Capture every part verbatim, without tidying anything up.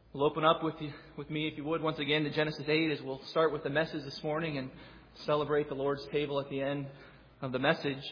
We'll open up with you, with me, if you would, once again to Genesis eight, as we'll start with the message this morning and celebrate the Lord's table at the end of the message.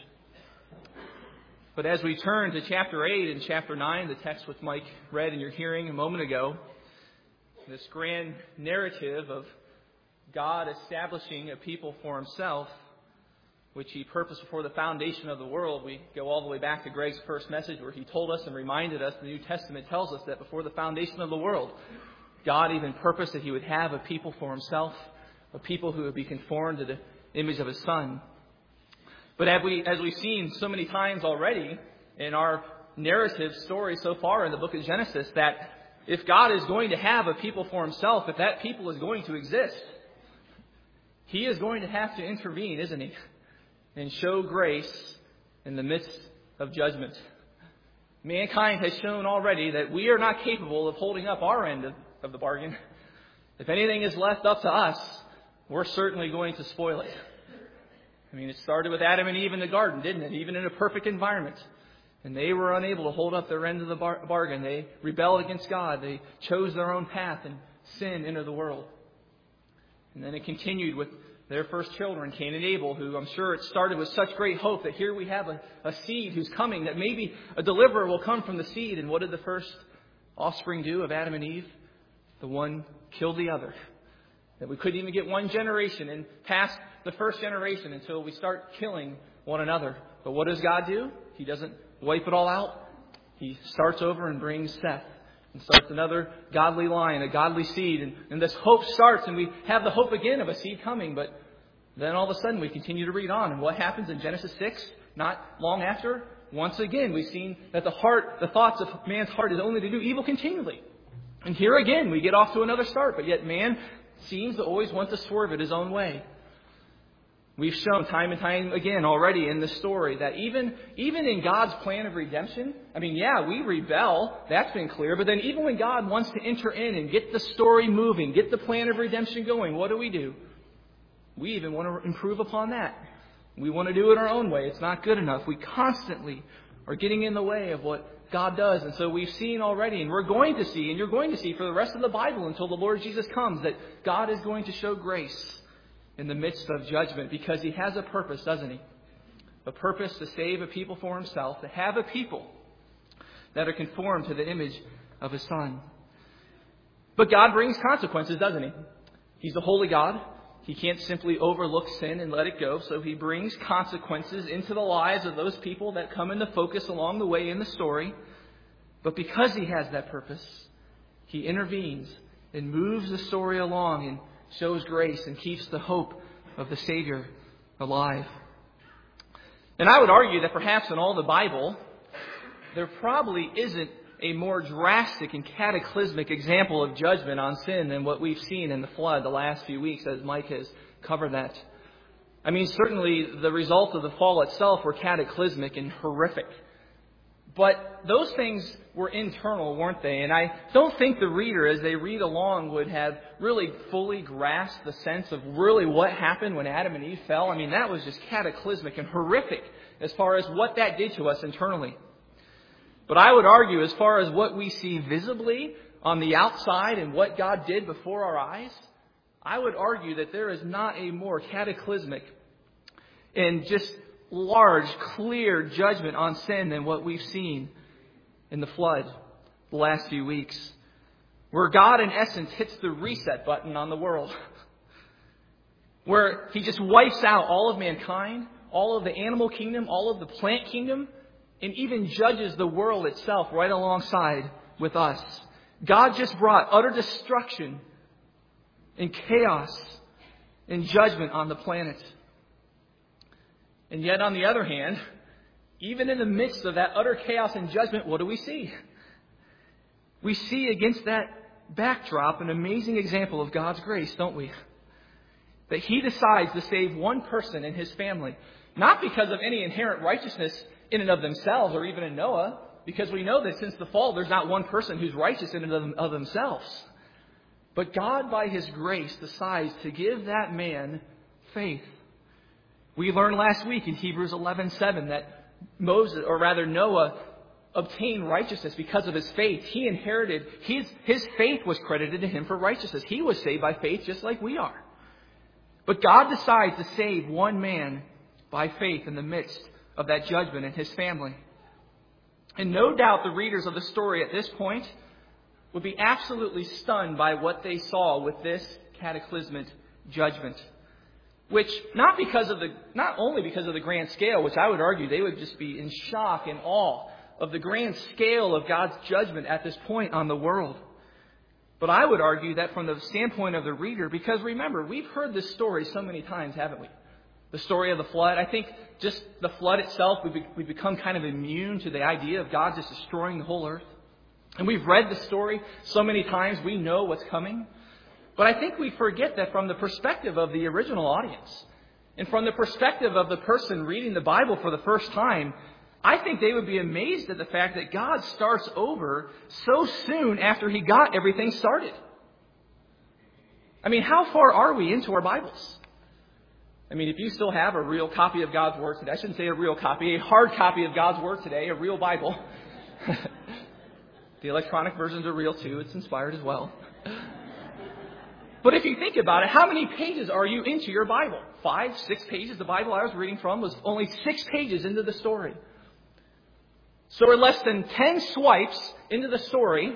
But as we turn to chapter eight and chapter nine, the text which Mike read in your hearing a moment ago, this grand narrative of God establishing a people for himself, which he purposed before the foundation of the world. We go all the way back to Greg's first message where he told us and reminded us, the New Testament tells us that before the foundation of the world, God even purposed that he would have a people for himself, a people who would be conformed to the image of his Son. But as, we, as we've seen so many times already in our narrative story so far in the book of Genesis, that if God is going to have a people for himself, if that people is going to exist, he is going to have to intervene, isn't he? And show grace in the midst of judgment. Mankind has shown already that we are not capable of holding up our end of, of the bargain. If anything is left up to us, we're certainly going to spoil it. I mean, it started with Adam and Eve in the garden, didn't it? Even in a perfect environment. And they were unable to hold up their end of the bar- bargain. They rebelled against God. They chose their own path, and sin entered the world. And then it continued with their first children, Cain and Abel, who I'm sure it started with such great hope that here we have a, a seed who's coming, that maybe a deliverer will come from the seed. And what did the first offspring do of Adam and Eve? The one killed the other. That we couldn't even get one generation and past the first generation until we start killing one another. But what does God do? He doesn't wipe it all out. He starts over and brings Seth. And starts another godly line, a godly seed. And, and this hope starts, and we have the hope again of a seed coming. But then all of a sudden we continue to read on. And what happens in Genesis six? Not long after, once again, we've seen that the heart, the thoughts of man's heart is only to do evil continually. And here again, we get off to another start. But yet man seems to always want to swerve it his own way. We've shown time and time again already in this story that even, even in God's plan of redemption, I mean, yeah, we rebel. That's been clear. But then even when God wants to enter in and get the story moving, get the plan of redemption going, what do we do? We even want to improve upon that. We want to do it our own way. It's not good enough. We constantly are getting in the way of what God does. And so we've seen already, and we're going to see, and you're going to see for the rest of the Bible until the Lord Jesus comes, that God is going to show grace in the midst of judgment, because he has a purpose, doesn't he? A purpose to save a people for himself, to have a people that are conformed to the image of his Son. But God brings consequences, doesn't he? He's a holy God. He can't simply overlook sin and let it go. So he brings consequences into the lives of those people that come into focus along the way in the story. But because he has that purpose, he intervenes and moves the story along and shows grace and keeps the hope of the Savior alive. And I would argue that perhaps in all the Bible, there probably isn't a more drastic and cataclysmic example of judgment on sin than what we've seen in the flood the last few weeks, as Mike has covered that. I mean, certainly the results of the fall itself were cataclysmic and horrific. But those things were internal, weren't they? And I don't think the reader, as they read along, would have really fully grasped the sense of really what happened when Adam and Eve fell. I mean, that was just cataclysmic and horrific as far as what that did to us internally. But I would argue, as far as what we see visibly on the outside and what God did before our eyes, I would argue that there is not a more cataclysmic and just large, clear judgment on sin than what we've seen in the flood the last few weeks, where God, in essence, hits the reset button on the world, where he just wipes out all of mankind, all of the animal kingdom, all of the plant kingdom, and even judges the world itself right alongside with us. God just brought utter destruction and chaos and judgment on the planet. And yet, on the other hand, even in the midst of that utter chaos and judgment, what do we see? We see against that backdrop an amazing example of God's grace, don't we? That he decides to save one person and his family, not because of any inherent righteousness in and of themselves or even in Noah, because we know that since the fall, there's not one person who's righteous in and of themselves. But God, by his grace, decides to give that man faith. We learned last week in Hebrews eleven seven that Moses, or rather Noah, obtain righteousness because of his faith. He inherited, his, his faith was credited to him for righteousness. He was saved by faith just like we are. But God decides to save one man by faith in the midst of that judgment in his family. And no doubt the readers of the story at this point would be absolutely stunned by what they saw with this cataclysmic judgment. Which, not because of the, not only because of the grand scale, which I would argue they would just be in shock and awe of the grand scale of God's judgment at this point on the world. But I would argue that from the standpoint of the reader, because remember, we've heard this story so many times, haven't we? The story of the flood. I think just the flood itself, we've, we've become kind of immune to the idea of God just destroying the whole earth. And we've read the story so many times, we know what's coming. But I think we forget that from the perspective of the original audience, and from the perspective of the person reading the Bible for the first time, I think they would be amazed at the fact that God starts over so soon after he got everything started. I mean, how far are we into our Bibles? I mean, if you still have a real copy of God's Word today, I shouldn't say a real copy, a hard copy of God's Word today, a real Bible. The electronic versions are real too. It's inspired as well. But if you think about it, how many pages are you into your Bible? Five, six pages? The Bible I was reading from was only six pages into the story. So we're less than ten swipes into the story.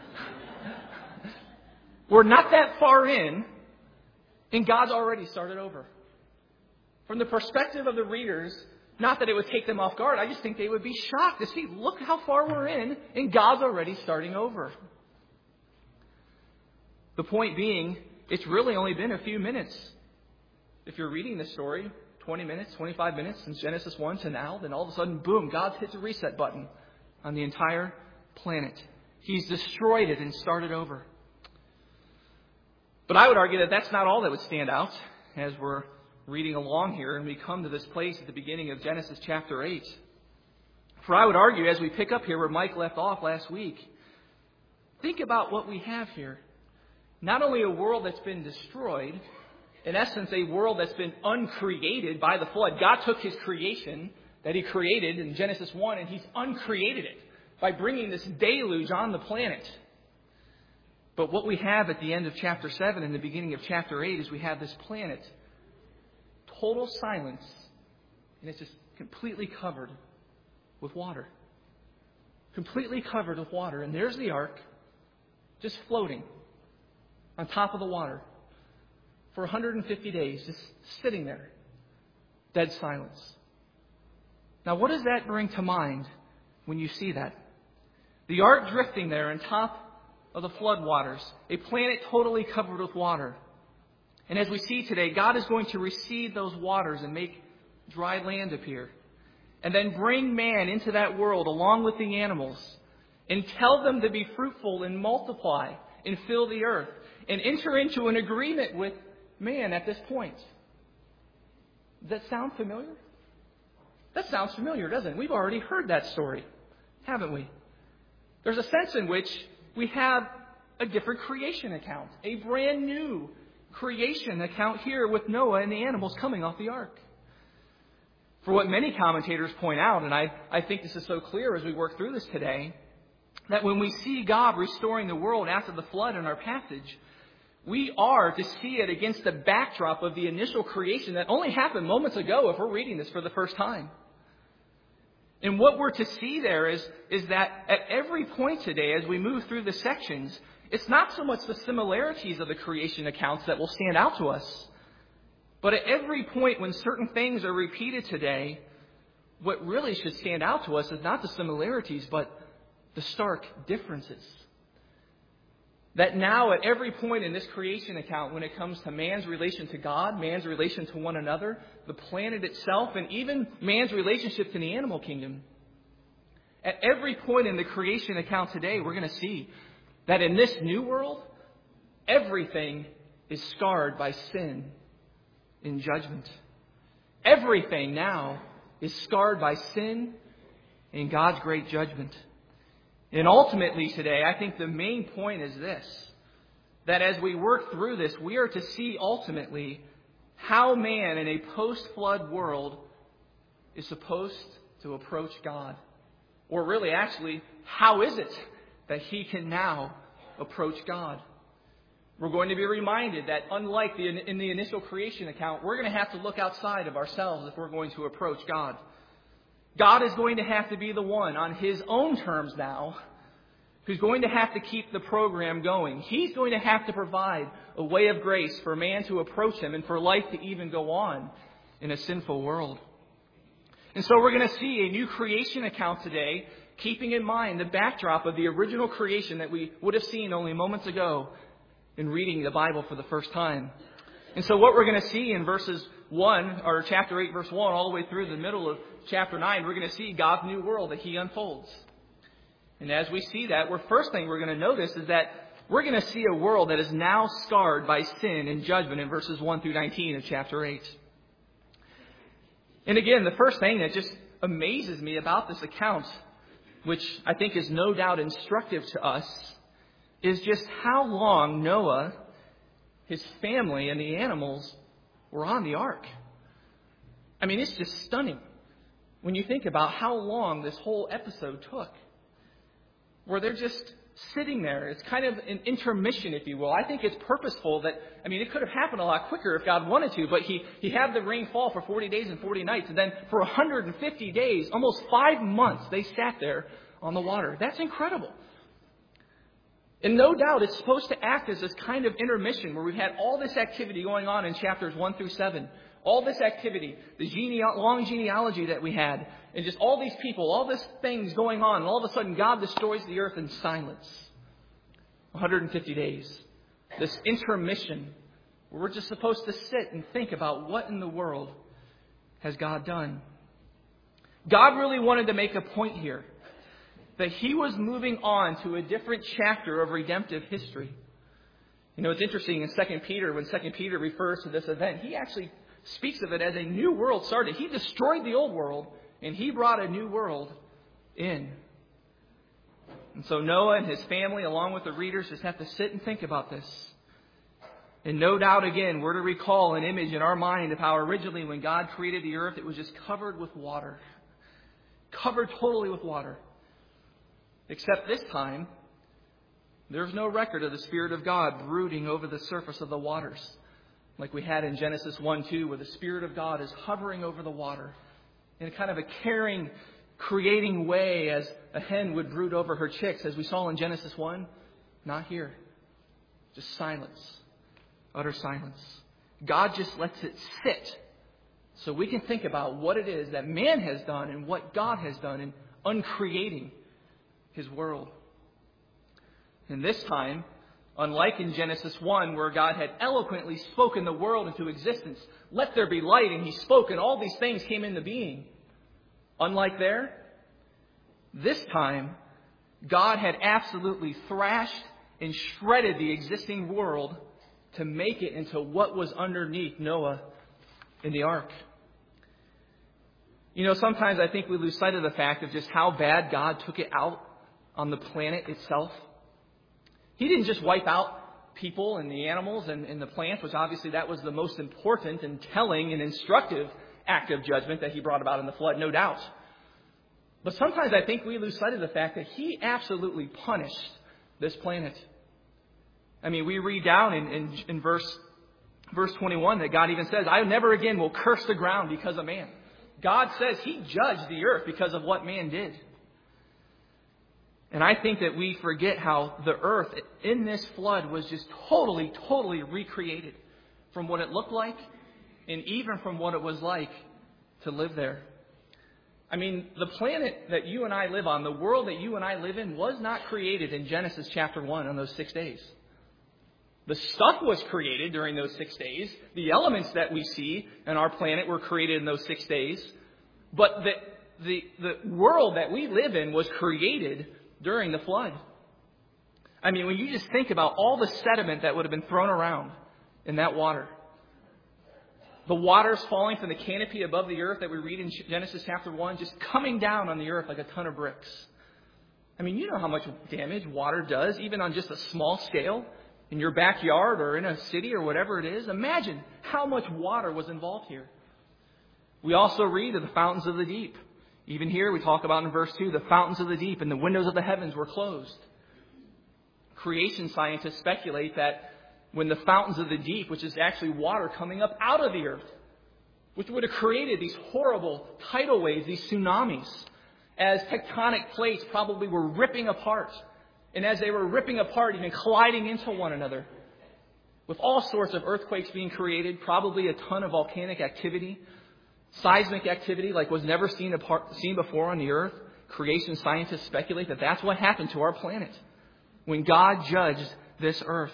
We're not that far in, and God's already started over. From the perspective of the readers, not that it would take them off guard, I just think they would be shocked to see, look how far we're in, and God's already starting over. The point being, it's really only been a few minutes. If you're reading this story, twenty minutes, twenty-five minutes since Genesis one to now, then all of a sudden, boom, God hits a reset button on the entire planet. He's destroyed it and started over. But I would argue that that's not all that would stand out as we're reading along here and we come to this place at the beginning of Genesis chapter eight. For I would argue, as we pick up here where Mike left off last week, think about what we have here. Not only a world that's been destroyed, in essence, a world that's been uncreated by the flood. God took his creation that he created in Genesis one and he's uncreated it by bringing this deluge on the planet. But what we have at the end of chapter seven and the beginning of chapter eight is we have this planet, total silence, and it's just completely covered with water. Completely covered with water. And there's the ark just floating on top of the water for one hundred fifty days, just sitting there, dead silence. Now, what does that bring to mind when you see that? The ark drifting there on top of the flood waters, a planet totally covered with water. And as we see today, God is going to recede those waters and make dry land appear, and then bring man into that world along with the animals, and tell them to be fruitful and multiply and fill the earth, and enter into an agreement with man at this point. Does that sound familiar? That sounds familiar, doesn't it? We've already heard that story, haven't we? There's a sense in which we have a different creation account, a brand new creation account here with Noah and the animals coming off the ark. For what many commentators point out, and I, I think this is so clear as we work through this today, that when we see God restoring the world after the flood in our passage, we are to see it against the backdrop of the initial creation that only happened moments ago if we're reading this for the first time. And what we're to see there is, is that at every point today as we move through the sections, it's not so much the similarities of the creation accounts that will stand out to us, but at every point when certain things are repeated today, what really should stand out to us is not the similarities, but the stark differences. That now at every point in this creation account, when it comes to man's relation to God, man's relation to one another, the planet itself, and even man's relationship to the animal kingdom, at every point in the creation account today, we're going to see that in this new world, everything is scarred by sin in judgment. Everything now is scarred by sin in God's great judgment. And ultimately today, I think the main point is this, that as we work through this, we are to see ultimately how man in a post-flood world is supposed to approach God. Or really, actually, how is it that he can now approach God? We're going to be reminded that unlike the, in the initial creation account, we're going to have to look outside of ourselves if we're going to approach God. God is going to have to be the one on his own terms now who's going to have to keep the program going. He's going to have to provide a way of grace for man to approach him and for life to even go on in a sinful world. And so we're going to see a new creation account today, keeping in mind the backdrop of the original creation that we would have seen only moments ago in reading the Bible for the first time. And so what we're going to see in verses one, or chapter eight, verse one, all the way through the middle of chapter nine, we're going to see God's new world that he unfolds. And as we see that, the first thing we're going to notice is that we're going to see a world that is now scarred by sin and judgment in verses one through nineteen of chapter eight. And again, the first thing that just amazes me about this account, which I think is no doubt instructive to us, is just how long Noah, his family, and the animals were on the ark. I mean, it's just stunning when you think about how long this whole episode took, where they're just sitting there. It's kind of an intermission, if you will. I think it's purposeful that, I mean, it could have happened a lot quicker if God wanted to, but he, he had the rain fall for forty days and forty nights. And then for one hundred fifty days, almost five months, they sat there on the water. That's incredible. And no doubt it's supposed to act as this kind of intermission where we've had all this activity going on in chapters one through seven. All this activity, the genea- long genealogy that we had, and just all these people, all these things going on, and all of a sudden God destroys the earth in silence. one hundred fifty days. This intermission where we're just supposed to sit and think about what in the world has God done. God really wanted to make a point here that he was moving on to a different chapter of redemptive history. You know, it's interesting in Second Peter, when Second Peter refers to this event, he actually speaks of it as a new world started. He destroyed the old world, and he brought a new world in. And so Noah and his family, along with the readers, just have to sit and think about this. And no doubt, again, we're to recall an image in our mind of how originally when God created the earth, it was just covered with water. Covered totally with water. Except this time, there's no record of the Spirit of God brooding over the surface of the waters, like we had in Genesis one two, where the Spirit of God is hovering over the water in kind of a caring, creating way as a hen would brood over her chicks, as we saw in Genesis one. Not here. Just silence. Utter silence. God just lets it sit so we can think about what it is that man has done and what God has done in uncreating his world. And this time, unlike in Genesis one, where God had eloquently spoken the world into existence, let there be light, and he spoke, and all these things came into being. Unlike there, this time, God had absolutely thrashed and shredded the existing world to make it into what was underneath Noah in the ark. You know, sometimes I think we lose sight of the fact of just how bad God took it out on the planet itself. He didn't just wipe out people and the animals and, and the plants, which obviously that was the most important and telling and instructive act of judgment that he brought about in the flood, no doubt. But sometimes I think we lose sight of the fact that he absolutely punished this planet. I mean, we read down in, in, in verse, verse twenty-one that God even says, I never again will curse the ground because of man. God says he judged the earth because of what man did. And I think that we forget how the earth in this flood was just totally, totally recreated from what it looked like and even from what it was like to live there. I mean, the planet that you and I live on, the world that you and I live in, was not created in Genesis chapter one on those six days. The stuff was created during those six days. The elements that we see in our planet were created in those six days. But the, the, the world that we live in was created during the flood. I mean, when you just think about all the sediment that would have been thrown around in that water. The waters falling from the canopy above the earth that we read in Genesis chapter one, just coming down on the earth like a ton of bricks. I mean, you know how much damage water does, even on just a small scale, in your backyard or in a city or whatever it is. Imagine how much water was involved here. We also read of the fountains of the deep. Even here we talk about in verse two, the fountains of the deep and the windows of the heavens were closed. Creation scientists speculate that when the fountains of the deep, which is actually water coming up out of the earth, which would have created these horrible tidal waves, these tsunamis, as tectonic plates probably were ripping apart. And as they were ripping apart, even colliding into one another, with all sorts of earthquakes being created, probably a ton of volcanic activity, seismic activity like was never seen, apart, seen before on the earth. Creation scientists speculate that that's what happened to our planet when God judged this earth,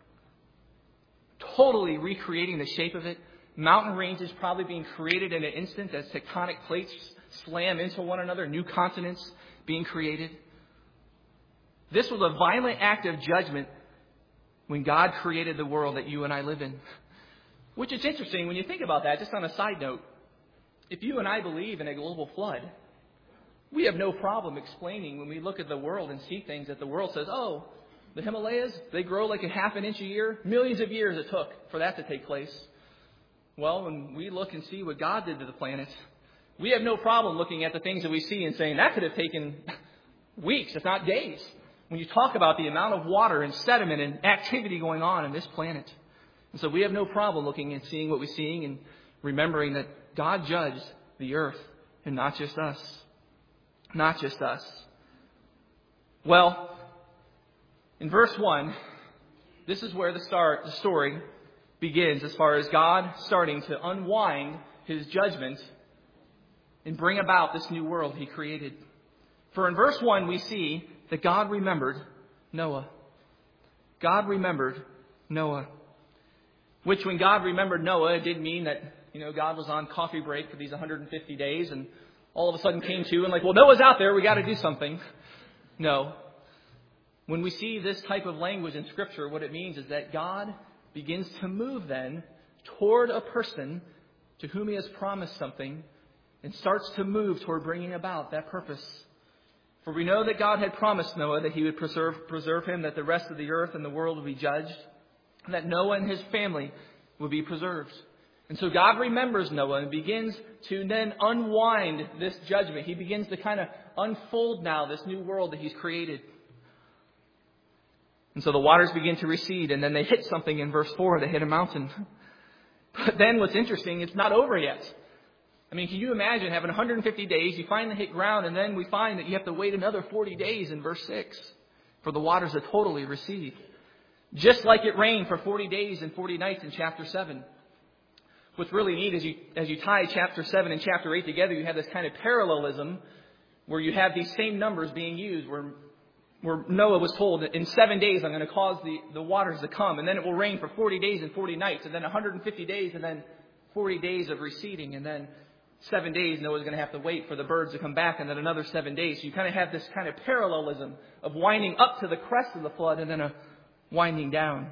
totally recreating the shape of it. Mountain ranges probably being created in an instant as tectonic plates slam into one another, new continents being created. This was a violent act of judgment when God created the world that you and I live in. Which is interesting when you think about that, just on a side note. If you and I believe in a global flood, we have no problem explaining when we look at the world and see things that the world says, oh, the Himalayas, they grow like a half an inch a year. Millions of years it took for that to take place. Well, when we look and see what God did to the planet, we have no problem looking at the things that we see and saying that could have taken weeks, if not days. When you talk about the amount of water and sediment and activity going on in this planet. And so we have no problem looking and seeing what we're seeing and remembering that God judged the earth and not just us. Not just us. Well, in verse one, this is where the start, the story begins as far as God starting to unwind His judgment and bring about this new world He created. For in verse one, we see that God remembered Noah. God remembered Noah. Which when God remembered Noah, it did mean that, you know, God was on coffee break for these one hundred fifty days and all of a sudden came to and like, well, Noah's out there, we got to do something. No. When we see this type of language in Scripture, what it means is that God begins to move then toward a person to whom He has promised something and starts to move toward bringing about that purpose. For we know that God had promised Noah that He would preserve, preserve him, that the rest of the earth and the world would be judged, and that Noah and his family would be preserved. And so God remembers Noah and begins to then unwind this judgment. He begins to kind of unfold now this new world that He's created. And so the waters begin to recede, and then they hit something in verse four. They hit a mountain. But then what's interesting, it's not over yet. I mean, can you imagine having one hundred fifty days, you finally hit ground, and then we find that you have to wait another forty days in verse six for the waters to totally recede. Just like it rained for forty days and forty nights in chapter seven. What's really neat is you, as you tie chapter seven and chapter eight together, you have this kind of parallelism where you have these same numbers being used, where where Noah was told that in seven days I'm going to cause the, the waters to come, and then it will rain for forty days and forty nights, and then one hundred fifty days, and then forty days of receding, and then seven days Noah's going to have to wait for the birds to come back, and then another seven days. So you kind of have this kind of parallelism of winding up to the crest of the flood and then a winding down.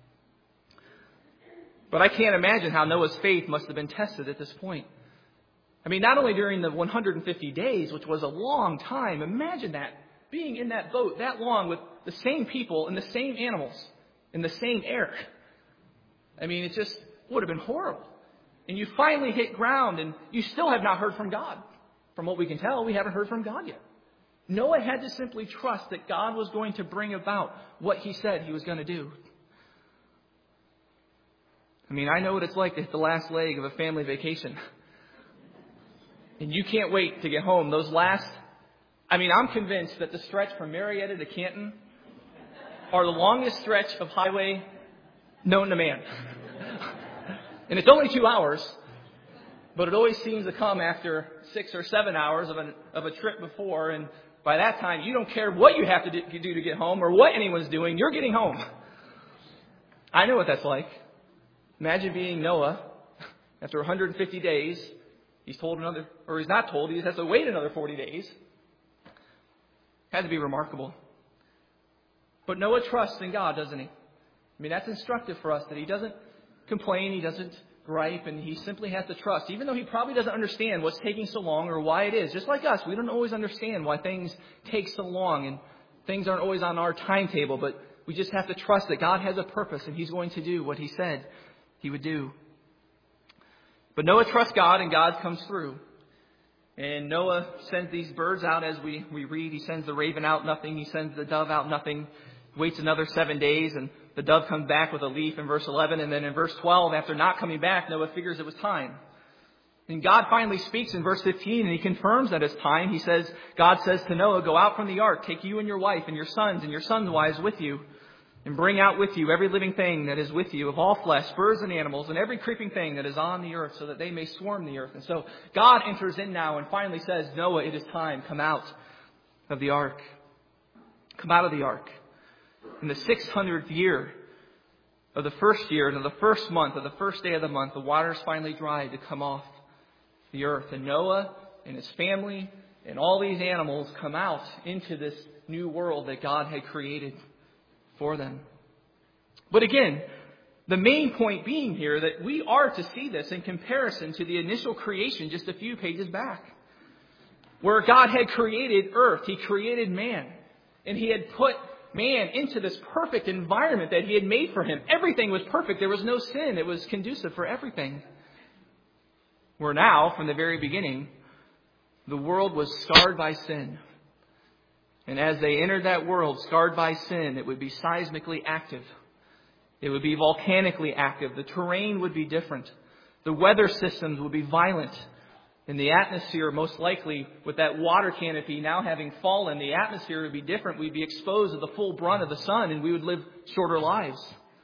But I can't imagine how Noah's faith must have been tested at this point. I mean, not only during the one hundred fifty days, which was a long time. Imagine that. Being in that boat that long with the same people and the same animals in the same air. I mean, it just would have been horrible. And you finally hit ground and you still have not heard from God. From what we can tell, we haven't heard from God yet. Noah had to simply trust that God was going to bring about what He said He was going to do. I mean, I know what it's like to hit the last leg of a family vacation. And you can't wait to get home. Those last, I mean, I'm convinced that the stretch from Marietta to Canton are the longest stretch of highway known to man. And it's only two hours, but it always seems to come after six or seven hours of a, of a trip before. And by that time, you don't care what you have to do to get home or what anyone's doing. You're getting home. I know what that's like. Imagine being Noah. After one hundred fifty days, he's told another, or he's not told, he just has to wait another forty days. Had to be remarkable. But Noah trusts in God, doesn't he? I mean, that's instructive for us that he doesn't complain, he doesn't gripe, and he simply has to trust. Even though he probably doesn't understand what's taking so long or why it is. Just like us, we don't always understand why things take so long and things aren't always on our timetable, but we just have to trust that God has a purpose and He's going to do what He said He would do. But Noah trusts God and God comes through. And Noah sends these birds out as we, we read. He sends the raven out, nothing. He sends the dove out, nothing. Waits another seven days, and the dove comes back with a leaf in verse eleven. And then in verse twelve, after not coming back, Noah figures it was time. And God finally speaks in verse fifteen, and he confirms that it's time. He says, God says to Noah, go out from the ark, take you and your wife and your sons and your sons' wives with you, and bring out with you every living thing that is with you, of all flesh, birds and animals, and every creeping thing that is on the earth, so that they may swarm the earth. And so God enters in now and finally says, Noah, it is time. Come out of the ark. Come out of the ark. In the six hundredth year of the first year, of the first month, of the first day of the month, the waters finally dried to come off the earth. And Noah and his family and all these animals come out into this new world that God had created for them. But again, the main point being here that we are to see this in comparison to the initial creation just a few pages back, where God had created earth. He created man, and he had put man into this perfect environment that he had made for him. Everything was perfect. There was no sin. It was conducive for everything. Where now, from the very beginning, the world was scarred by sin. And as they entered that world scarred by sin, it would be seismically active. It would be volcanically active. The terrain would be different. The weather systems would be violent. And the atmosphere, most likely, with that water canopy now having fallen, the atmosphere would be different. We'd be exposed to the full brunt of the sun, and we would live shorter lives.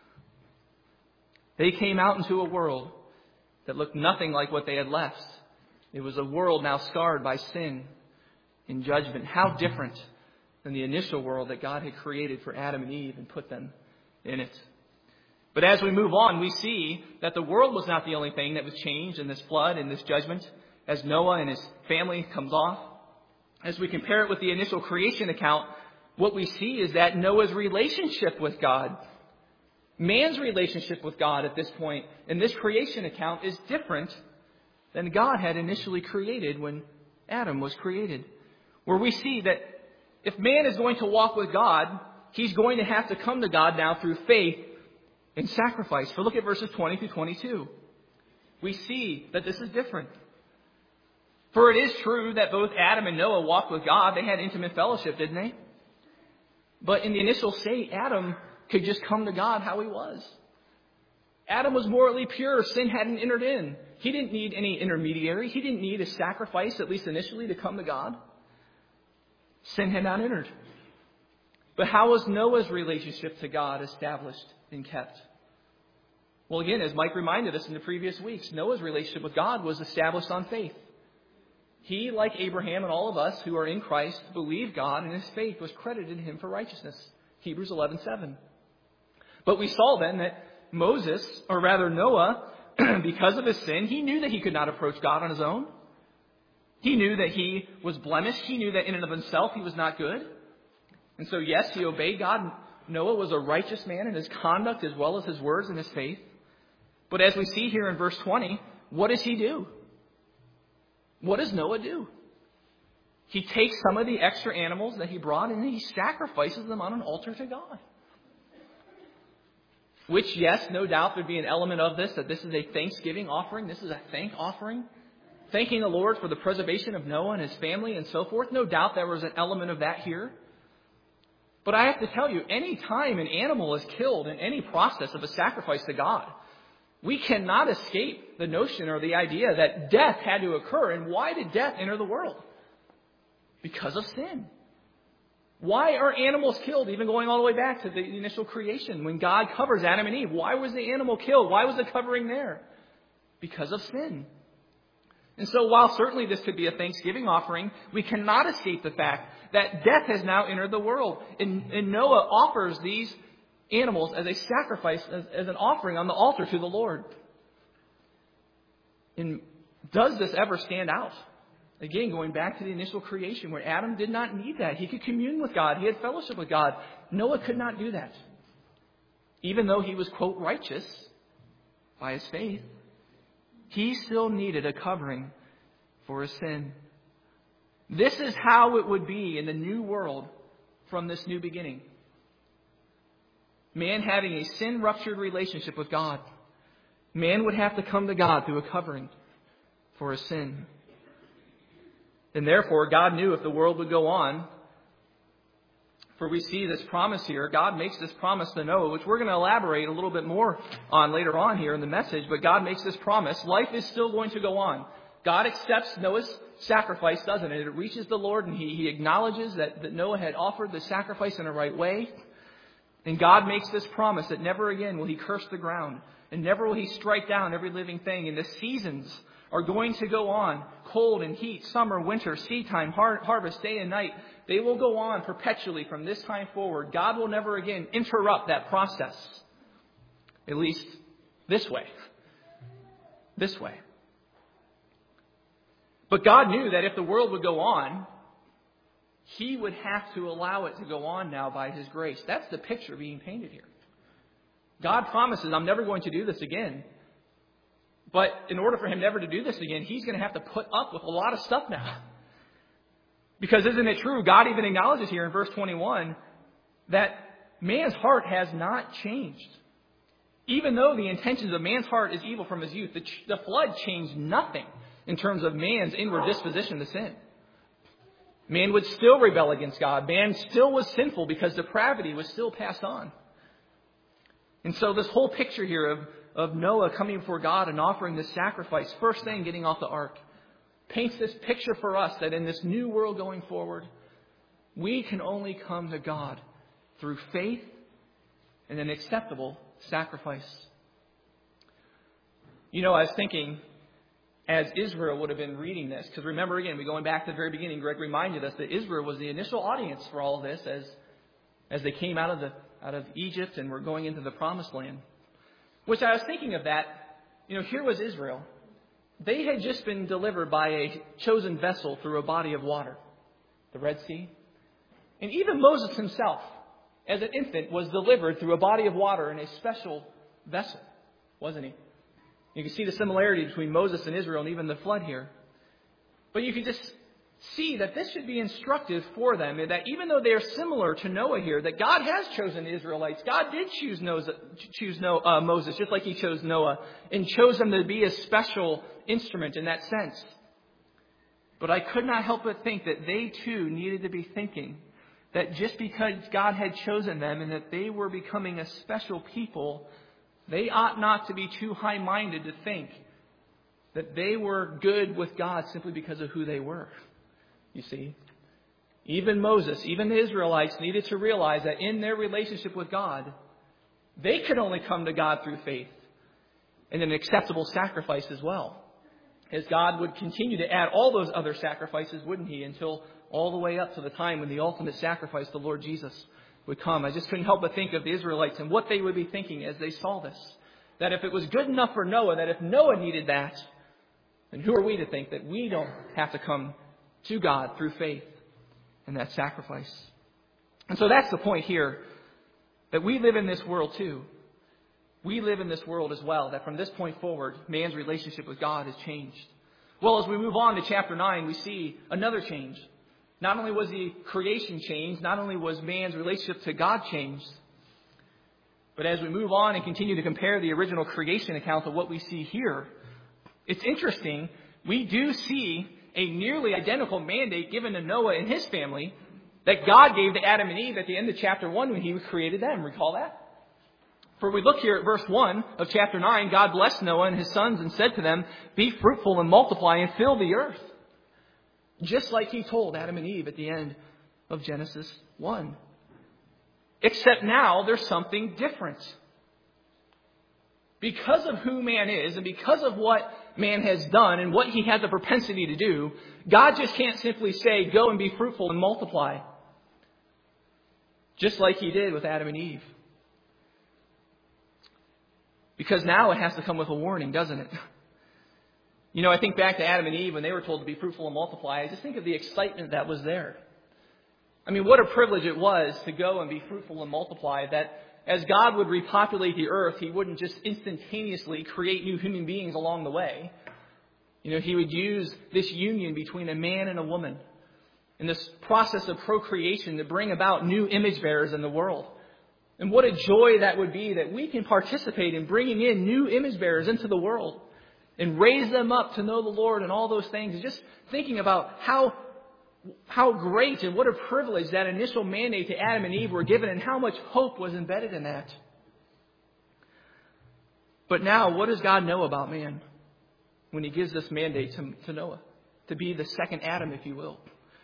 They came out into a world that looked nothing like what they had left. It was a world now scarred by sin and judgment. How different than the initial world that God had created for Adam and Eve and put them in it. But as we move on, we see that the world was not the only thing that was changed in this flood, in this judgment, as Noah and his family comes off. As we compare it with the initial creation account, what we see is that Noah's relationship with God, man's relationship with God at this point in this creation account, is different than God had initially created when Adam was created. Where we see that if man is going to walk with God, he's going to have to come to God now through faith and sacrifice. For look at verses twenty through twenty-two. We see that this is different. For it is true that both Adam and Noah walked with God. They had intimate fellowship, didn't they? But in the initial state, Adam could just come to God how he was. Adam was morally pure. Sin hadn't entered in. He didn't need any intermediary. He didn't need a sacrifice, at least initially, to come to God. Sin had not entered. But how was Noah's relationship to God established and kept? Well, again, as Mike reminded us in the previous weeks, Noah's relationship with God was established on faith. He, like Abraham and all of us who are in Christ, believed God, and his faith was credited to him for righteousness. Hebrews eleven seven. But we saw then that Moses, or rather Noah, because of his sin, he knew that he could not approach God on his own. He knew that he was blemished. He knew that in and of himself he was not good. And so, yes, he obeyed God. Noah was a righteous man in his conduct as well as his words and his faith. But as we see here in verse twenty, what does he do? What does Noah do? He takes some of the extra animals that he brought and he sacrifices them on an altar to God. Which, yes, no doubt there'd be an element of this, that this is a thanksgiving offering. This is a thank offering. Thanking the Lord for the preservation of Noah and his family and so forth. No doubt there was an element of that here. But I have to tell you, any time an animal is killed in any process of a sacrifice to God, we cannot escape the notion or the idea that death had to occur. And why did death enter the world? Because of sin. Why are animals killed, even going all the way back to the initial creation? When God covers Adam and Eve, why was the animal killed? Why was the covering there? Because of sin. And so while certainly this could be a thanksgiving offering, we cannot escape the fact that death has now entered the world. And, and Noah offers these animals as a sacrifice, as, as an offering on the altar to the Lord. And does this ever stand out? Again, going back to the initial creation where Adam did not need that. He could commune with God. He had fellowship with God. Noah could not do that. Even though he was, quote, righteous by his faith, he still needed a covering for his sin. This is how it would be in the new world from this new beginning. Man having a sin-ruptured relationship with God. Man would have to come to God through a covering for his sin. And therefore, God knew if the world would go on, for we see this promise here. God makes this promise to Noah, which we're going to elaborate a little bit more on later on here in the message. But God makes this promise. Life is still going to go on. God accepts Noah's sacrifice, doesn't it? It reaches the Lord, and he, he acknowledges that, that Noah had offered the sacrifice in the right way. And God makes this promise that never again will he curse the ground, and never will he strike down every living thing. And the seasons are going to go on. Cold and heat, summer, winter, seed time, har- harvest, day and night. They will go on perpetually from this time forward. God will never again interrupt that process. At least this way. This way. But God knew that if the world would go on, he would have to allow it to go on now by his grace. That's the picture being painted here. God promises, I'm never going to do this again. But in order for him never to do this again, he's going to have to put up with a lot of stuff now. Because isn't it true? God even acknowledges here in verse twenty-one that man's heart has not changed. Even though the intentions of man's heart is evil from his youth, the, the flood changed nothing in terms of man's inward disposition to sin. Man would still rebel against God. Man still was sinful because depravity was still passed on. And so this whole picture here of, of Noah coming before God and offering this sacrifice, first thing getting off the ark, paints this picture for us that in this new world going forward, we can only come to God through faith and an acceptable sacrifice. You know, I was thinking, as Israel would have been reading this, because remember again, we're going back to the very beginning, Greg reminded us that Israel was the initial audience for all of this as, as they came out of the out of Egypt and were going into the promised land. Which I was thinking of that, you know, here was Israel. They had just been delivered by a chosen vessel through a body of water, the Red Sea. And even Moses himself, as an infant, was delivered through a body of water in a special vessel, wasn't he? You can see the similarity between Moses and Israel and even the flood here. But you can just see that this should be instructive for them, that even though they are similar to Noah here, that God has chosen the Israelites. God did choose, Noah, choose Noah, uh, Moses, just like he chose Noah, and chose them to be a special instrument in that sense. But I could not help but think that they too needed to be thinking that just because God had chosen them and that they were becoming a special people, they ought not to be too high-minded to think that they were good with God simply because of who they were. You see, even Moses, even the Israelites needed to realize that in their relationship with God, they could only come to God through faith and an acceptable sacrifice as well. As God would continue to add all those other sacrifices, wouldn't he, until all the way up to the time when the ultimate sacrifice, the Lord Jesus, would come. I just couldn't help but think of the Israelites and what they would be thinking as they saw this. That if it was good enough for Noah, that if Noah needed that, then who are we to think that we don't have to come to God through faith and that sacrifice? And so that's the point here, that we live in this world too. We live in this world as well, that from this point forward, man's relationship with God has changed. Well, as we move on to chapter nine, we see another change. Not only was the creation changed, not only was man's relationship to God changed, but as we move on and continue to compare the original creation account to what we see here, it's interesting, we do see a nearly identical mandate given to Noah and his family that God gave to Adam and Eve at the end of chapter one when he created them. Recall that? For we look here at verse one of chapter nine, God blessed Noah and his sons and said to them, "Be fruitful and multiply and fill the earth." Just like he told Adam and Eve at the end of Genesis one. Except now there's something different. Because of who man is and because of what man has done and what he has a propensity to do, God just can't simply say, "Go and be fruitful and multiply." Just like he did with Adam and Eve. Because now it has to come with a warning, doesn't it? You know, I think back to Adam and Eve when they were told to be fruitful and multiply. I just think of the excitement that was there. I mean, what a privilege it was to go and be fruitful and multiply, that as God would repopulate the earth, he wouldn't just instantaneously create new human beings along the way. You know, he would use this union between a man and a woman in this process of procreation to bring about new image bearers in the world. And what a joy that would be that we can participate in bringing in new image bearers into the world. and raise them up to know the Lord and all those things. And just thinking about how how great and what a privilege that initial mandate to Adam and Eve were given and how much hope was embedded in that. But now, what does God know about man when He gives this mandate to, to Noah? To be the second Adam, if you will.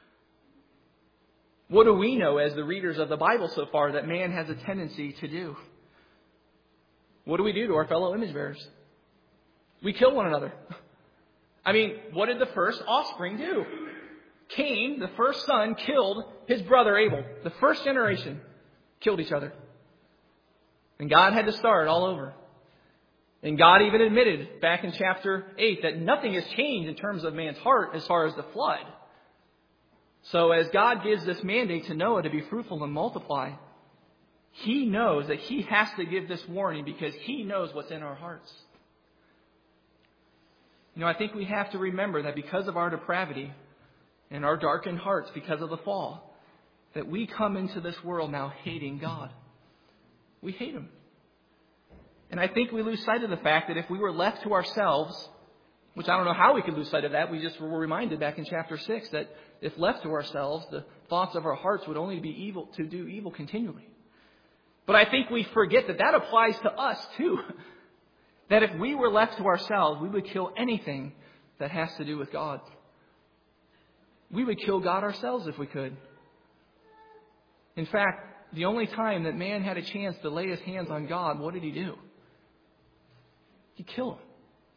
What do we know as the readers of the Bible so far that man has a tendency to do? What do we do to our fellow image bearers? We kill one another. I mean, what did the first offspring do? Cain, the first son, killed his brother Abel. The first generation killed each other. And God had to start all over. And God even admitted back in chapter eight that nothing has changed in terms of man's heart as far as the flood. So as God gives this mandate to Noah to be fruitful and multiply, He knows that He has to give this warning because He knows what's in our hearts. You know, I think we have to remember that because of our depravity and our darkened hearts because of the fall, that we come into this world now hating God. We hate Him. And I think we lose sight of the fact that if we were left to ourselves, which I don't know how we could lose sight of that, we just were reminded back in chapter six that if left to ourselves, the thoughts of our hearts would only be evil, to do evil continually. But I think we forget that that applies to us too. That if we were left to ourselves, we would kill anything that has to do with God. We would kill God ourselves if we could. In fact, the only time that man had a chance to lay his hands on God, what did he do? He killed him.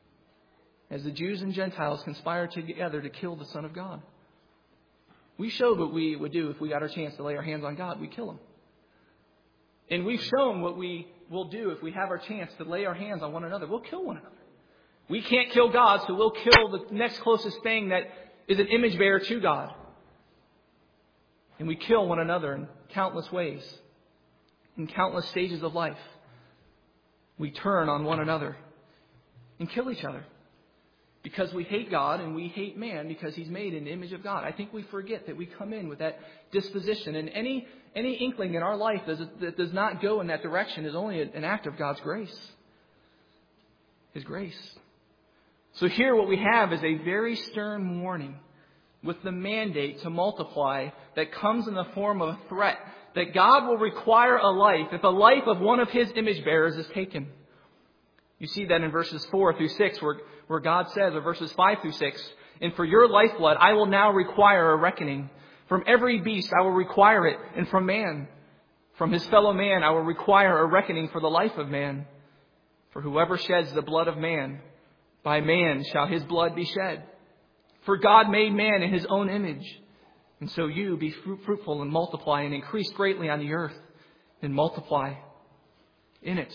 As the Jews and Gentiles conspired together to kill the Son of God. We showed what we would do if we got our chance to lay our hands on God. We'd kill him. And we've shown what we will do if we have our chance to lay our hands on one another. We'll kill one another. We can't kill God, so we'll kill the next closest thing that is an image bearer to God. And we kill one another in countless ways, in countless stages of life. We turn on one another and kill each other because we hate God and we hate man because He's made in the image of God. I think we forget that we come in with that disposition, and any any inkling in our life that does not go in that direction is only an act of God's grace. His grace. So here what we have is a very stern warning with the mandate to multiply that comes in the form of a threat that God will require a life if the life of one of His image bearers is taken. You see that in verses four through six where, where God says, or verses five through six, "And for your lifeblood I will now require a reckoning. From every beast I will require it, and from man, from his fellow man I will require a reckoning for the life of man. For whoever sheds the blood of man, by man shall his blood be shed. For God made man in His own image. And so you be fruitful and multiply and increase greatly on the earth and multiply in it."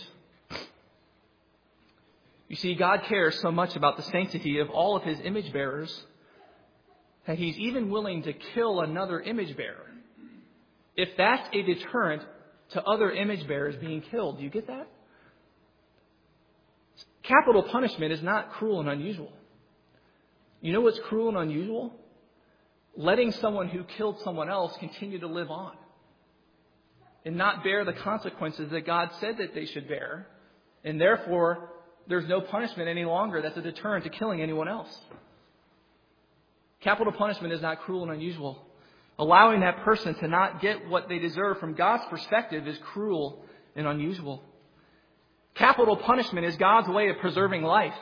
You see, God cares so much about the sanctity of all of His image bearers that He's even willing to kill another image bearer. If that's a deterrent to other image bearers being killed, do you get that? Capital punishment is not cruel and unusual. You know what's cruel and unusual? Letting someone who killed someone else continue to live on and not bear the consequences that God said that they should bear. And therefore, there's no punishment any longer that's a deterrent to killing anyone else. Capital punishment is not cruel and unusual. Allowing that person to not get what they deserve from God's perspective is cruel and unusual. Capital punishment is God's way of preserving life.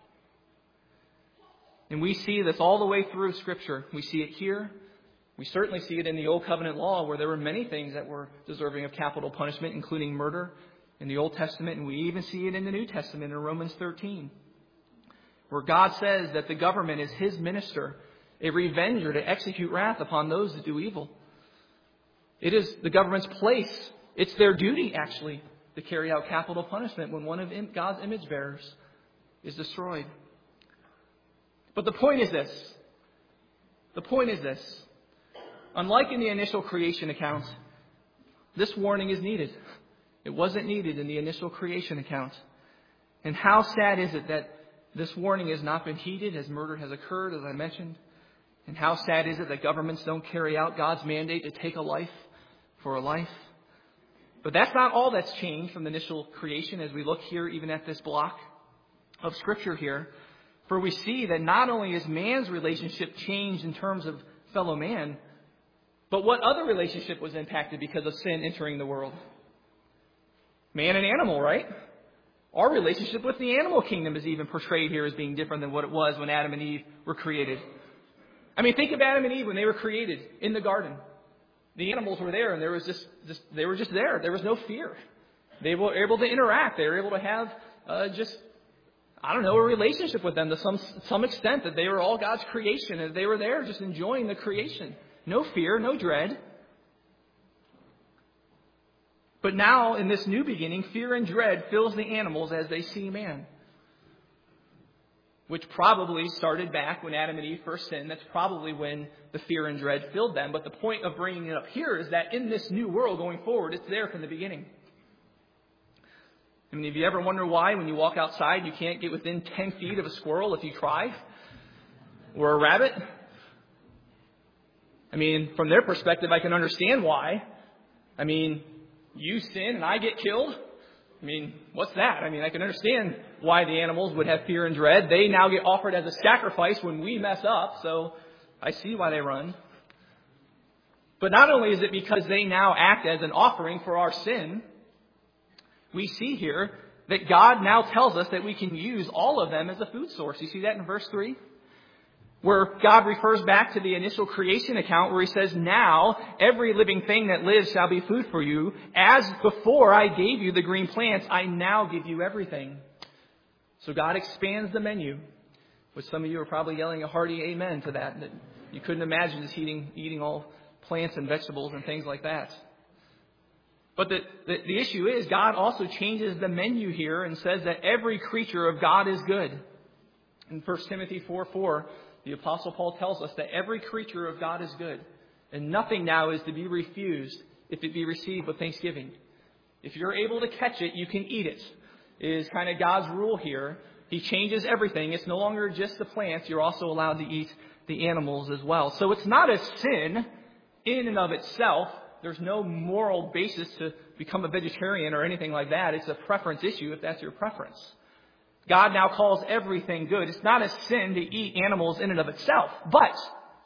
And we see this all the way through Scripture. We see it here. We certainly see it in the Old Covenant law where there were many things that were deserving of capital punishment, including murder in the Old Testament. And we even see it in the New Testament in Romans thirteen, where God says that the government is His minister, a revenger to execute wrath upon those that do evil. It is the government's place. It's their duty, actually, to carry out capital punishment when one of God's image bearers is destroyed. But the point is this. The point is this. Unlike in the initial creation account, this warning is needed. It wasn't needed in the initial creation account. And how sad is it that this warning has not been heeded as murder has occurred, as I mentioned. And how sad is it that governments don't carry out God's mandate to take a life for a life. But that's not all that's changed from the initial creation as we look here even at this block of Scripture here. For we see that not only is man's relationship changed in terms of fellow man, but what other relationship was impacted because of sin entering the world? Man and animal, right? Our relationship with the animal kingdom is even portrayed here as being different than what it was when Adam and Eve were created. I mean, think of Adam and Eve when they were created in the garden. The animals were there, and there was just, just they were just there. There was no fear. They were able to interact. They were able to have uh, just, I don't know, a relationship with them to some some extent, that they were all God's creation, and they were there just enjoying the creation. No fear, no dread. But now, in this new beginning, fear and dread fills the animals as they see man. Which probably started back when Adam and Eve first sinned. That's probably when the fear and dread filled them. But the point of bringing it up here is that in this new world going forward, it's there from the beginning. I mean, if you ever wonder why when you walk outside you can't get within ten feet of a squirrel if you try? Or a rabbit? I mean, from their perspective, I can understand why. I mean, you sin and I get killed? I mean, what's that? I mean, I can understand why the animals would have fear and dread. They now get offered as a sacrifice when we mess up, so I see why they run. But not only is it because they now act as an offering for our sin, we see here that God now tells us that we can use all of them as a food source. You see that in verse three? Where God refers back to the initial creation account where he says, now every living thing that lives shall be food for you. As before I gave you the green plants, I now give you everything. So God expands the menu, which some of you are probably yelling a hearty amen to that. That you couldn't imagine just eating, eating all plants and vegetables and things like that. But the, the, the issue is God also changes the menu here and says that every creature of God is good. In First Timothy four four, the Apostle Paul tells us that every creature of God is good, and nothing now is to be refused if it be received with thanksgiving. If you're able to catch it, you can eat it. It is kind of God's rule here. He changes everything. It's no longer just the plants. You're also allowed to eat the animals as well. So it's not a sin in and of itself. There's no moral basis to become a vegetarian or anything like that. It's a preference issue if that's your preference. God now calls everything good. It's not a sin to eat animals in and of itself, but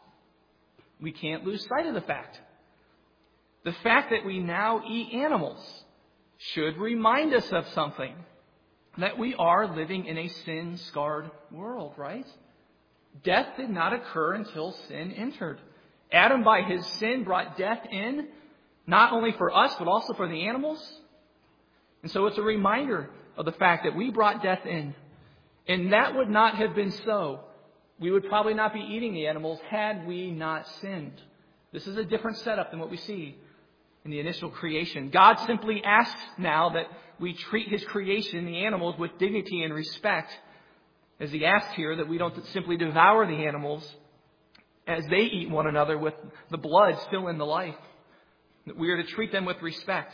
we can't lose sight of the fact. The fact that we now eat animals should remind us of something. That we are living in a sin-scarred world, right? Death did not occur until sin entered. Adam, by his sin, brought death in, not only for us, but also for the animals. And so it's a reminder of the fact that we brought death in. And that would not have been so. We would probably not be eating the animals had we not sinned. This is a different setup than what we see in the initial creation. God simply asks now that we treat his creation, the animals, with dignity and respect. As he asks here that we don't simply devour the animals as they eat one another with the blood still in the life. That we are to treat them with respect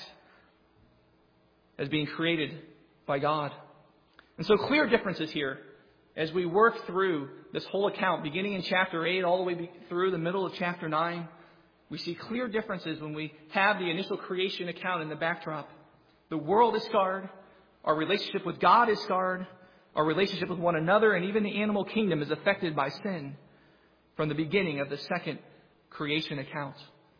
as being created by God. And so clear differences here as we work through this whole account, beginning in chapter eight all the way through the middle of chapter nine. We see clear differences when we have the initial creation account in the backdrop. The world is scarred. Our relationship with God is scarred. Our relationship with one another and even the animal kingdom is affected by sin from the beginning of the second creation account.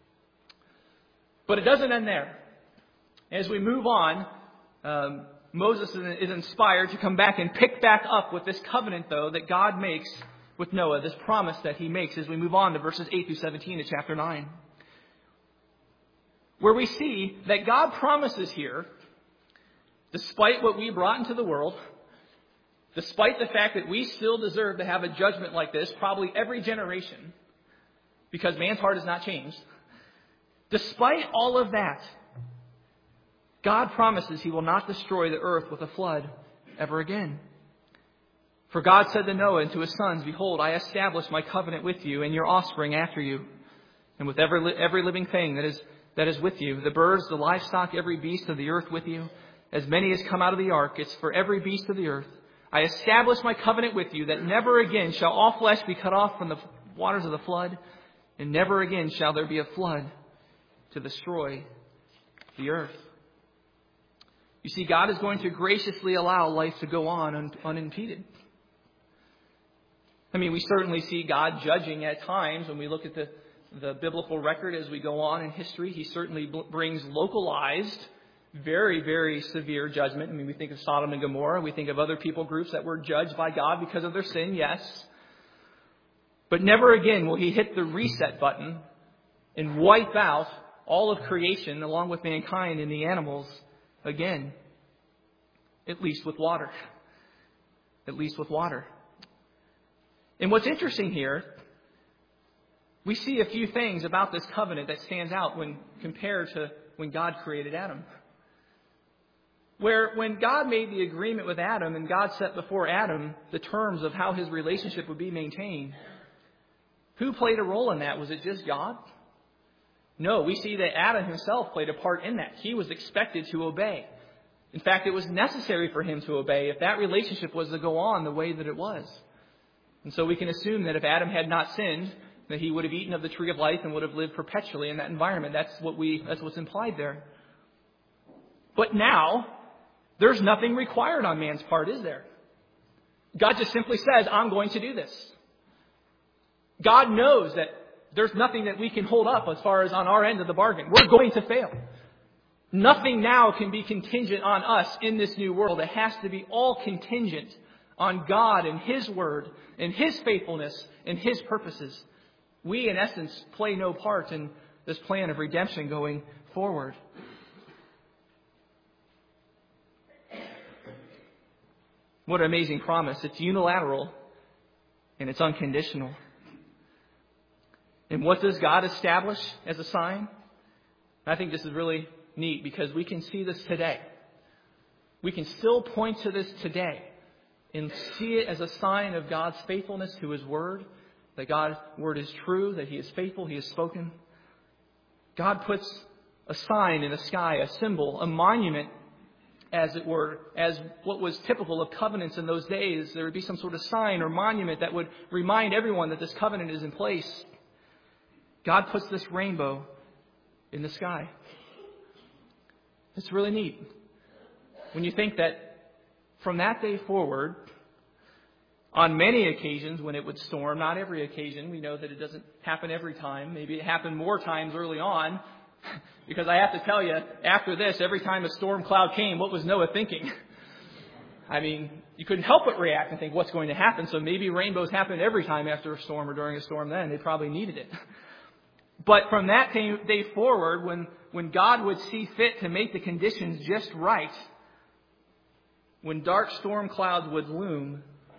But it doesn't end there. As we move on, um, Moses is inspired to come back and pick back up with this covenant, though, that God makes with Noah, this promise that he makes as we move on to verses eight through seventeen of chapter nine. Where we see that God promises here, despite what we brought into the world, despite the fact that we still deserve to have a judgment like this, probably every generation, because man's heart has not changed, despite all of that, God promises he will not destroy the earth with a flood ever again. For God said to Noah and to his sons, behold, I establish my covenant with you and your offspring after you, and with every every living thing that is that is with you, the birds, the livestock, every beast of the earth with you, as many as come out of the ark. It's for every beast of the earth. I establish my covenant with you, that never again shall all flesh be cut off from the waters of the flood, and never again shall there be a flood to destroy the earth. You see, God is going to graciously allow life to go on un- unimpeded. I mean, we certainly see God judging at times when we look at the, the biblical record as we go on in history. He certainly bl- brings localized, very, very severe judgment. I mean, we think of Sodom and Gomorrah. We think of other people groups that were judged by God because of their sin, yes. But never again will he hit the reset button and wipe out all of creation along with mankind and the animals again. At least with water. At least with water. And what's interesting here, we see a few things about this covenant that stands out when compared to when God created Adam. Where when God made the agreement with Adam and God set before Adam the terms of how his relationship would be maintained, who played a role in that? Was it just God? No, we see that Adam himself played a part in that. He was expected to obey. In fact, it was necessary for him to obey if that relationship was to go on the way that it was. And so we can assume that if Adam had not sinned, that he would have eaten of the tree of life and would have lived perpetually in that environment. That's what we, that's what's implied there. But now, there's nothing required on man's part, is there? God just simply says, I'm going to do this. God knows that there's nothing that we can hold up as far as on our end of the bargain. We're going to fail. Nothing now can be contingent on us in this new world. It has to be all contingent on God and His Word and His faithfulness and His purposes. We, in essence, play no part in this plan of redemption going forward. What an amazing promise. It's unilateral and it's unconditional. And what does God establish as a sign? I think this is really neat because we can see this today. We can still point to this today and see it as a sign of God's faithfulness to His Word, that God's Word is true, that He is faithful, He has spoken. God puts a sign in the sky, a symbol, a monument, as it were, as what was typical of covenants in those days. There would be some sort of sign or monument that would remind everyone that this covenant is in place. God puts this rainbow in the sky. It's really neat. When you think that from that day forward, on many occasions when it would storm, not every occasion, we know that it doesn't happen every time. Maybe it happened more times early on. Because I have to tell you, after this, every time a storm cloud came, what was Noah thinking? I mean, you couldn't help but react and think, what's going to happen? So maybe rainbows happened every time after a storm or during a storm then. They probably needed it. But from that day forward, when, when God would see fit to make the conditions just right, when dark storm clouds would loom,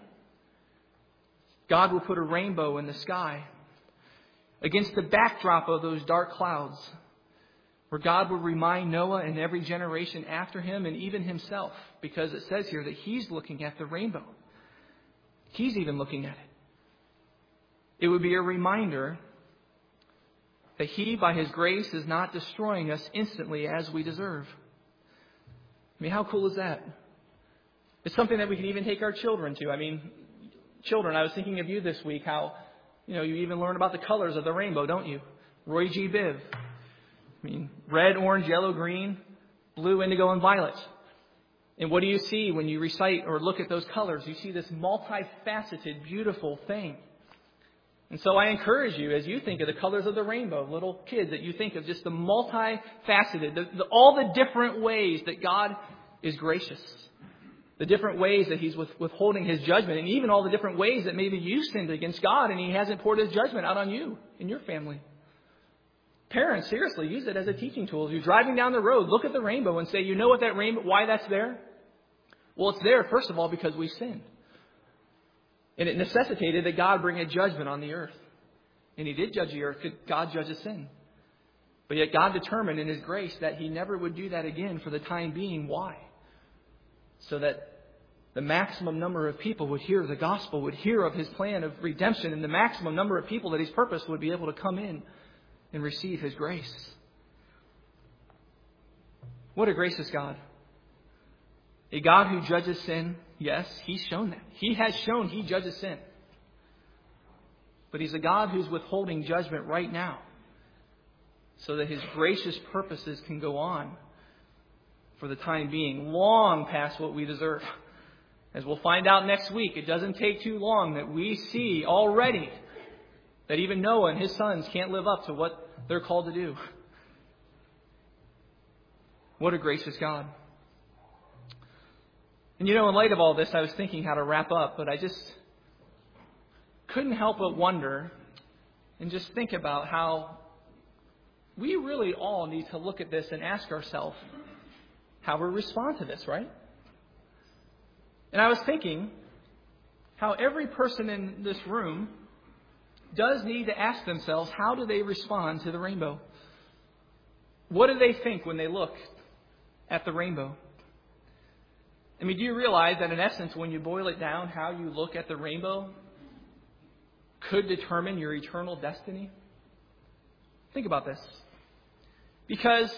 God would put a rainbow in the sky against the backdrop of those dark clouds, where God would remind Noah and every generation after him and even himself, because it says here that he's looking at the rainbow. He's even looking at it. It would be a reminder that He, by His grace, is not destroying us instantly as we deserve. I mean, how cool is that? It's something that we can even take our children to. I mean, children, I was thinking of you this week, how, you know, you even learn about the colors of the rainbow, don't you? Roy G. Biv. I mean, red, orange, yellow, green, blue, indigo, and violet. And what do you see when you recite or look at those colors? You see this multifaceted, beautiful thing. And so I encourage you, as you think of the colors of the rainbow, little kids, that you think of just the multifaceted, the, the, all the different ways that God is gracious. The different ways that He's with, withholding His judgment. And even all the different ways that maybe you sinned against God and He hasn't poured His judgment out on you and your family. Parents, seriously, use it as a teaching tool. If you're driving down the road, look at the rainbow and say, you know what that rainbow, why that's there? Well, it's there, first of all, because we sinned. And it necessitated that God bring a judgment on the earth. And He did judge the earth. God judges sin. But yet God determined in His grace that He never would do that again for the time being. Why? So that the maximum number of people would hear the gospel, would hear of His plan of redemption, and the maximum number of people that He's purposed would be able to come in and receive His grace. What a gracious God. A God who judges sin. Yes, He's shown that. He has shown He judges sin. But He's a God who's withholding judgment right now, so that His gracious purposes can go on for the time being, long past what we deserve. As we'll find out next week, it doesn't take too long that we see already that even Noah and his sons can't live up to what they're called to do. What a gracious God. And you know, in light of all this, I was thinking how to wrap up, but I just couldn't help but wonder and just think about how we really all need to look at this and ask ourselves how we respond to this, right? And I was thinking how every person in this room does need to ask themselves, how do they respond to the rainbow? What do they think when they look at the rainbow? I mean, do you realize that in essence, when you boil it down, how you look at the rainbow could determine your eternal destiny? Think about this. Because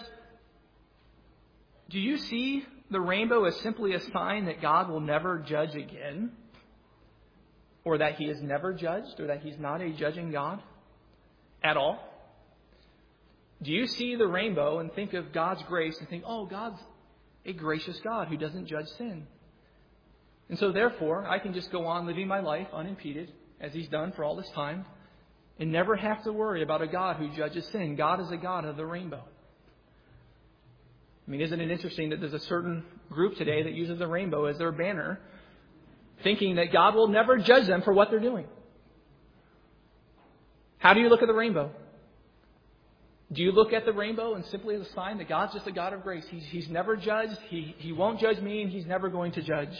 do you see the rainbow as simply a sign that God will never judge again? Or that He is never judged? Or that He's not a judging God at all? Do you see the rainbow and think of God's grace and think, oh, God's a gracious God who doesn't judge sin? And so therefore, I can just go on living my life unimpeded, as He's done for all this time, and never have to worry about a God who judges sin. God is a God of the rainbow. I mean, isn't it interesting that there's a certain group today that uses the rainbow as their banner, thinking that God will never judge them for what they're doing? How do you look at the rainbow? Do you look at the rainbow and simply as a sign that God's just a God of grace? He's, he's never judged. He, he won't judge me, and He's never going to judge.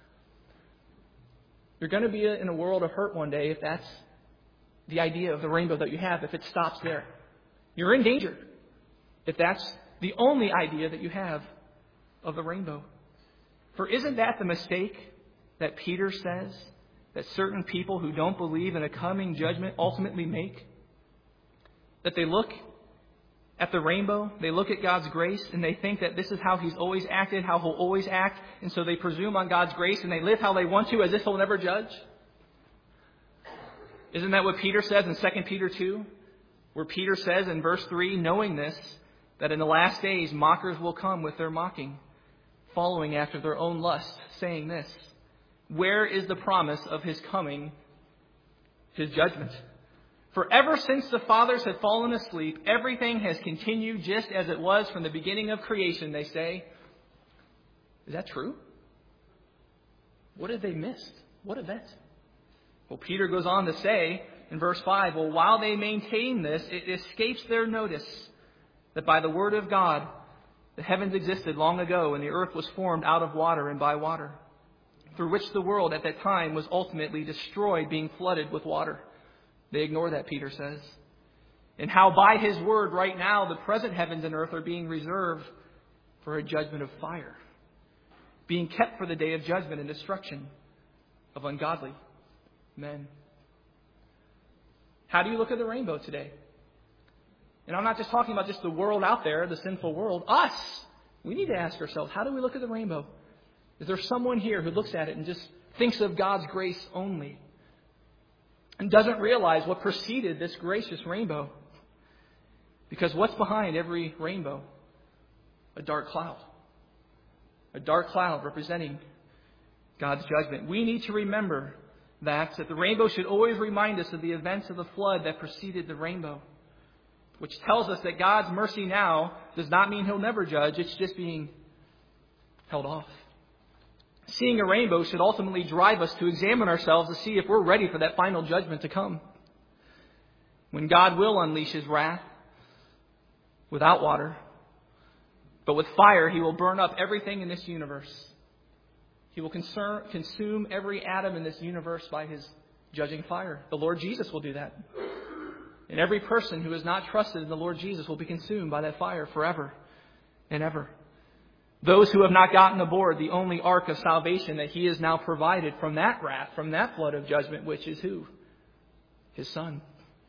You're going to be in a world of hurt one day if that's the idea of the rainbow that you have, if it stops there. You're in danger if that's the only idea that you have of the rainbow. For isn't that the mistake that Peter says that certain people who don't believe in a coming judgment ultimately make? That they look at the rainbow, they look at God's grace, and they think that this is how He's always acted, how He'll always act, and so they presume on God's grace and they live how they want to as if He'll never judge? Isn't that what Peter says in Second Peter two? Where Peter says in verse three, knowing this, that in the last days mockers will come with their mocking, following after their own lust, saying this, where is the promise of His coming, His judgment? For ever since the fathers have fallen asleep, everything has continued just as it was from the beginning of creation, they say. Is that true? What have they missed? What event? Well, Peter goes on to say in verse five, well, while they maintain this, it escapes their notice that by the word of God, the heavens existed long ago and the earth was formed out of water and by water, through which the world at that time was ultimately destroyed, being flooded with water. They ignore that, Peter says. And how by His word right now, the present heavens and earth are being reserved for a judgment of fire, being kept for the day of judgment and destruction of ungodly men. How do you look at the rainbow today? And I'm not just talking about just the world out there, the sinful world. Us! We need to ask ourselves, how do we look at the rainbow? Is there someone here who looks at it and just thinks of God's grace only and doesn't realize what preceded this gracious rainbow? Because what's behind every rainbow? A dark cloud. A dark cloud representing God's judgment. We need to remember that, that the rainbow should always remind us of the events of the flood that preceded the rainbow, which tells us that God's mercy now does not mean He'll never judge. It's just being held off. Seeing a rainbow should ultimately drive us to examine ourselves to see if we're ready for that final judgment to come, when God will unleash His wrath without water, but with fire He will burn up everything in this universe. He will concern, consume every atom in this universe by His judging fire. The Lord Jesus will do that. And every person who has not trusted in the Lord Jesus will be consumed by that fire forever and ever. Those who have not gotten aboard the only ark of salvation that He has now provided from that wrath, from that flood of judgment, which is who? His Son.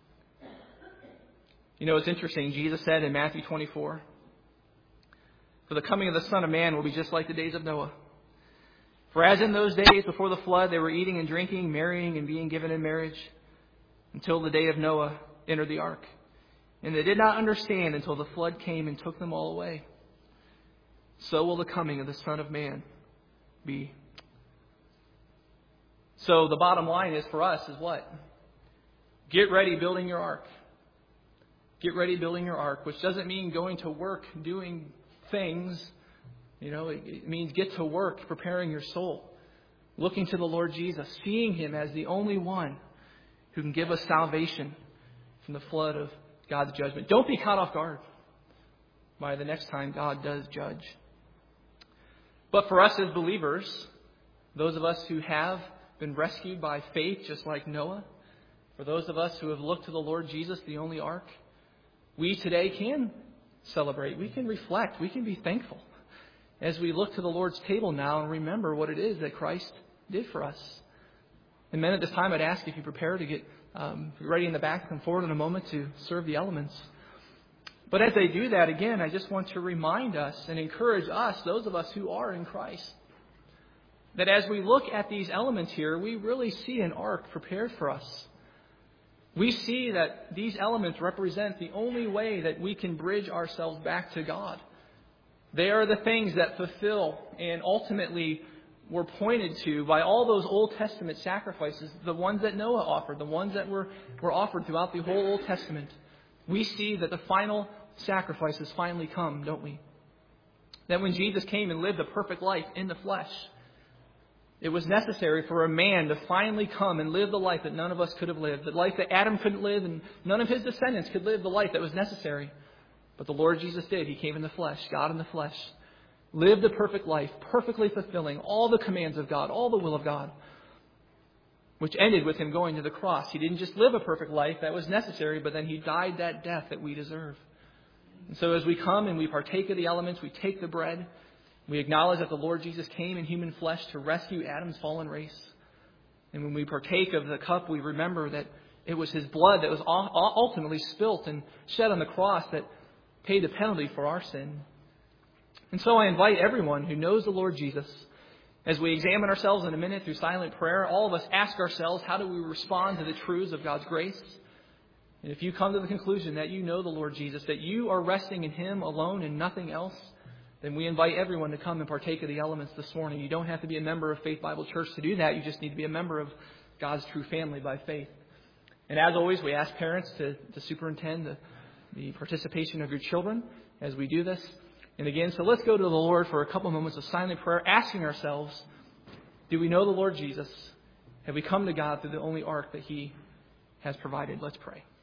You know, it's interesting. Jesus said in Matthew twenty-four, for the coming of the Son of Man will be just like the days of Noah. For as in those days before the flood, they were eating and drinking, marrying and being given in marriage, until the day of Noah entered the ark. And they did not understand until the flood came and took them all away. So will the coming of the Son of Man be. So the bottom line is for us is what? Get ready building your ark. Get ready building your ark, which doesn't mean going to work doing things. You know, it, it means get to work preparing your soul. Looking to the Lord Jesus, seeing Him as the only one who can give us salvation from the flood of God's judgment. Don't be caught off guard by the next time God does judge. But for us as believers, those of us who have been rescued by faith, just like Noah, for those of us who have looked to the Lord Jesus, the only ark, we today can celebrate. We can reflect. We can be thankful as we look to the Lord's table now and remember what it is that Christ did for us. And men, at this time, I'd ask if you prepare to get um, ready in the back, come forward in a moment to serve the elements. But as they do that, again, I just want to remind us and encourage us, those of us who are in Christ, that as we look at these elements here, we really see an ark prepared for us. We see that these elements represent the only way that we can bridge ourselves back to God. They are the things that fulfill and ultimately were pointed to by all those Old Testament sacrifices, the ones that Noah offered, the ones that were, were offered throughout the whole Old Testament. We see that the final sacrifices finally come, don't we? That when Jesus came and lived a perfect life in the flesh, it was necessary for a man to finally come and live the life that none of us could have lived, the life that Adam couldn't live and none of his descendants could live the life that was necessary. But the Lord Jesus did. He came in the flesh, God in the flesh, lived a perfect life, perfectly fulfilling all the commands of God, all the will of God, which ended with Him going to the cross. He didn't just live a perfect life that was necessary, but then He died that death that we deserve. And so as we come and we partake of the elements, we take the bread, we acknowledge that the Lord Jesus came in human flesh to rescue Adam's fallen race. And when we partake of the cup, we remember that it was His blood that was ultimately spilt and shed on the cross that paid the penalty for our sin. And so I invite everyone who knows the Lord Jesus, as we examine ourselves in a minute through silent prayer, all of us ask ourselves, how do we respond to the truths of God's grace? And if you come to the conclusion that you know the Lord Jesus, that you are resting in Him alone and nothing else, then we invite everyone to come and partake of the elements this morning. You don't have to be a member of Faith Bible Church to do that. You just need to be a member of God's true family by faith. And as always, we ask parents to, to superintend the, the participation of your children as we do this. And again, so let's go to the Lord for a couple of moments of silent prayer, asking ourselves, do we know the Lord Jesus? Have we come to God through the only ark that He has provided? Let's pray.